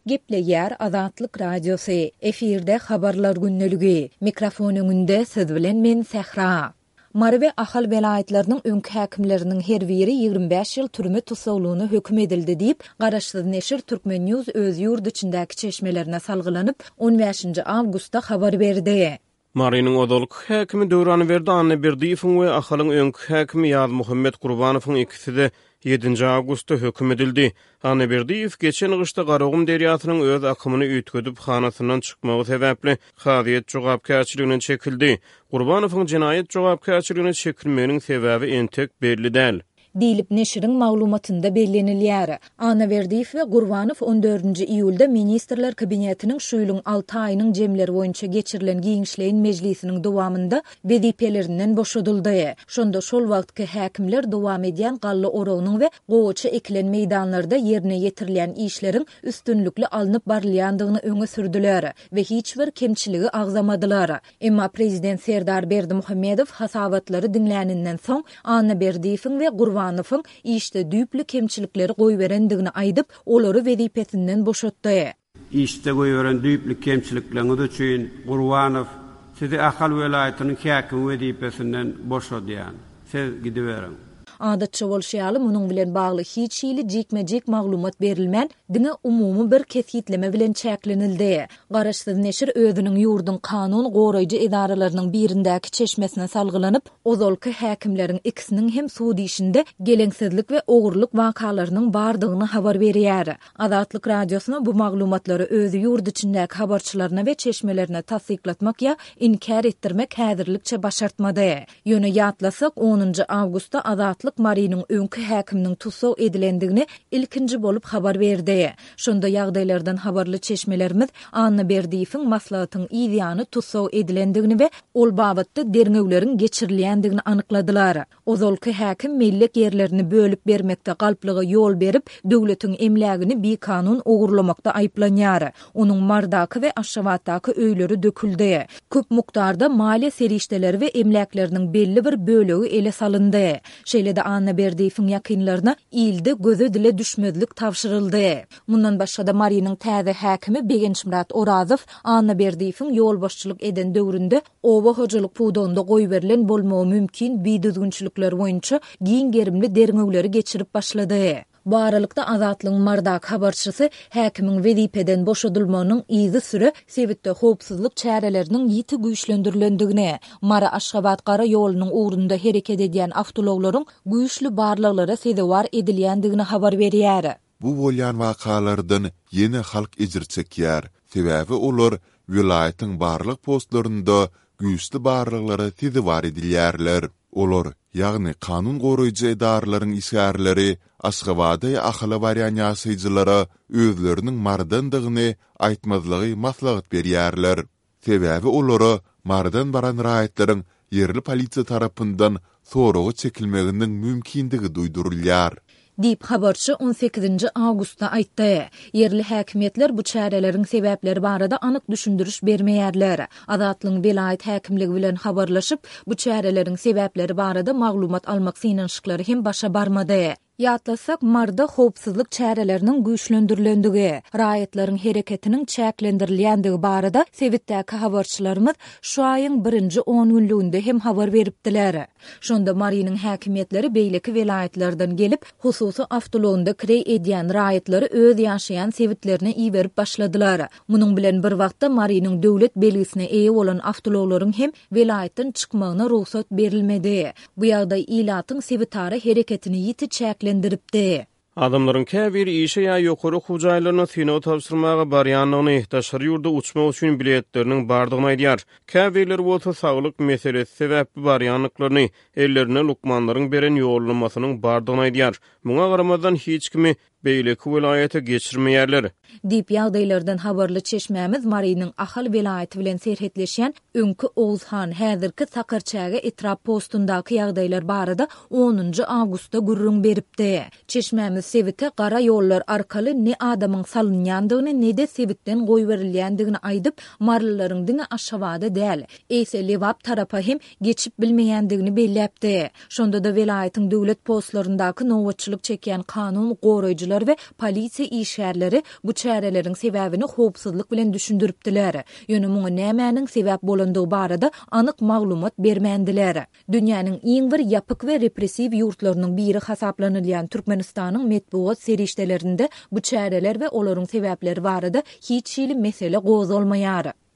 Gepleýär Azatlyk Radiosu. Efirde habarlar günneligi. Mikrofon öňünde siz bilen men Sehra. Marwe ahal welaýetleriniň öňkü häkimleriniň her biri 25 ýyl türme tutsaglygyny hökm edildi diýip Garaşsyz neşir Türkmen News öz ýurt içindäki çeşmelerine salgylanyp 15 awgustda habar berdi. Marynyň odalyk häkimi Döwrany Berdi Berdiýewiň we ahalyň öňkü häkimi Ýaz Muhammed Gurbanowyň ikisi de 7 awgustda hökm edildi. Berdiýew geçen gyşda Garagum deriýatynyň öz akymyny üýtgedip hanasyndan çykmagy sebäpli hadyýet jogapkärçiligine çekildi. Gurbanowyň jinayet jogapkärçiligine çekilmeginiň sebäbi entek belli däl. Diýilip neşiriň maglumatynda bellenilýär. Berdiýew we Gurbanow 14 iýulda Ministrler Kabinetiniň şu ýylyň 6 aýynyň jemleri boýunça geçirilen giňişleýin mejlisiniň dowamında wezipelerinden boşadyldy. Şonda şol wagtky häkimler dowam edýän gally orownyň we gowaça ekilen meýdanlarda ýerine ýetirilen işleriň üstünlükli alınıp barylýandygyny öňe sürdüler we hiç bir kemçiligi agzamadylar. Emma prezident Serdar Berdimuhammedow hasabatlary dinläninden soň Berdiýewiň we Gurbanowyň işte düýpli kemçilikleri goýberendigini aýdyp, olary wezipesinden boşatdy. İşte goýberen düýpli kemçilikleriniz üçin Gurbanow sizi ahal welaýatynyň häkim wezipesinden boşadýan. Siz gidiberin. Adatça bolşýaly munyň bilen bagly hiç ýyly jekme-jek maglumat berilmän, diňe umumy bir kesgitleme bilen çäklenildi. Garaşsyz neşir özüniň ýurdun kanun goraýjy edaralarynyň birindäki çeşmesine salgylanyp, ozalky häkimleriň ikisiniň hem sudy işinde geleňsizlik we ogurluk wakalarynyň bardygyny habar berýär. Azatlyk Radiosyna bu maglumatlary özü ýurt içindäki habarçylaryna we çeşmelerine tasdiklatmak ýa inkar etdirmek häzirlikçe başartmady. Ýöne ýatlasak 10 awgustda Azatlyk Marynyň öňkü häkiminiň tutsag edilendigini ilkinji bolup habar berdi. Şonda ýagdaýlardan habarly çeşmelerimiz Berdiýewiň maslahatyň ýa-ny tutsag edilendigini we ol babatda derňewleriň geçirilýändigini anykladylar. Ozalky häkim mellek ýerlerini bölüp bermekde galplygy ýol berip, döwletiň emlägini bir kanun ogurlamakda aýplanýar. Onuň Mardaky we Aşgabatdaky öýleri döküldi. Köp mukdarda maliýe serişdeleri we emläkleriniň belli bir bölegi ele salyndy. Şeýle Berdiýewiň ýakynlaryna ilde göze dile düşmezlik tawşyryldy. Mundan başga da Marynyň täze häkimi Begençmurat Orazow Berdiýewiň ýol başçylyk eden döwründe owa hojalyk pudonda goýberilen bolmagy mümkin biýdüzgünçilikler boýunça giň gerimli derňewleri geçirip başlady. Bu aralykda Azatlygyň Mardak habarçysy häkimiň wezipeden boşadylmagynyň izi süre sebitde howpsuzlyk çäreleriniň ýiti güýçlendirilendигine, Mara Aşgabat gara ýolunyň ugrunda hereket edýän awtolawlaryň güýçlü barlyklara sedewar edilýändigine habar berýär. Bu bolýan wakalardan ýene halk ejir çekýär. Sebäbi olar vilayatyň barlyk postlarynda güýçlü barlyklara sedewar edilýärler. Olar ýagny kanun goraýjy edaralaryň işgärleri Aşgabatda ahly barýan ýaşaýjylara özleriniň mardandygyny aýtmazlygy maslahat berýärler. Sebäbi olara mardan baran raýatlaryň yerli polisiýa tarapyndan soragy çekilmeginiň mümkindigi duýdurulýar. Diýip habarçy 18 awgustda aýtdy. Yerli häkimetler bu çäreleriň sebäpleri barada anyk düşündiriş bermeýärler. Azatlygyň welaýat häkimligi bilen habarlaşyp, bu çäreleriň sebäpleri barada maglumat almak synanyşyklary hem başa barmady. Ýatlasak Marda howpsuzlyk çäreleriniň güýçlendirilendigi, raýatlaryň hereketiniň çäklendirilýändigi barada sebitdäki habarçylarymyz şu aýyň 1-nji 10 günlüğünde hem habar beripdiler. Şonda Marynyň häkimetleri beýleki welaýatlardan gelip, hususy awtolawda kirey edýän raýatlary öz ýaşaýan sebitlerine iýberip başladylar. Munyň bilen bir wagtda Marynyň döwlet belgisine eýe bolan awtolawlaryň hem welaýatdan çykmagyna ruhsat berilmedi. Bu ýagdaý ilatyň sebitary hereketini ýiti çäklendiripdi. Adamlaryň käbir işe ýa ýokary hujaýlaryna synaw tapşyrmaga barýanlygyny, daşary ýurda uçmak üçin biletleriniň bardygyny aýdýar. Käbirler bolsa saglyk meselesi sebäpli barýanlyklaryny, ellerine lukmanlaryň beren ýollamasynyň bardygyny aýdýar. Muňa garamazdan hiç kimi beýleki welaýata geçirmeýärler. Diýip ýagdaýlardan habarly çeşmämiz Marynyň ahal welaýaty bilen serhetleşýän öňkü Owuzhan häzirki Sakarçaga etrap postundaky ýagdaýlar barada 10 awgustda gurrun beripdi. Çeşmämiz sebite gara ýollar arkaly ne adamyň salynýandygyny ne de sebitden goýberilýändigini aýdyp, marlylaryň diňe Aşgabatda däl, eýse Lewap tarapa hem geçip bilmeýändigini belläpdi. Şonda da welaýatyň döwlet postlaryndaky nowatçylyk çekýän kanun goraýjy ýaşaryjylar we polisiýa işgärleri bu çäreleriň sebäbini howpsuzlyk bilen düşündiripdiler. Ýöne muňa nämäniň sebäp bolandygy barada anyk maglumat bermendiler. Dünýäniň iň bir ýapyk we repressiw ýurtlarynyň biri hasaplanylýan Türkmenistanyň medeniýet serişdelerinde bu çäreler we olaryň sebäpleri barada hiç şeýle mesele gozalmaýar.